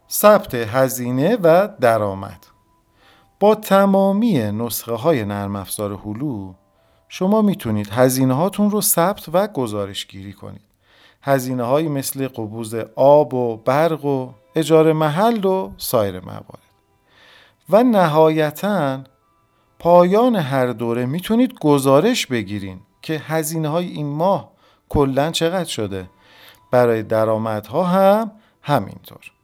ثبت هزینه و درآمد. با تمامی نسخه های نرم افزار هلو شما میتونید هزینه هاتون رو ثبت و گزارش گیری کنید. هزینه هایی مثل قبوز آب و برق و اجاره محل و سایر موارد. و نهایتاً پایان هر دوره میتونید گزارش بگیرین که هزینه های این ماه کلاً چقدر شده. برای درآمدها هم همینطور.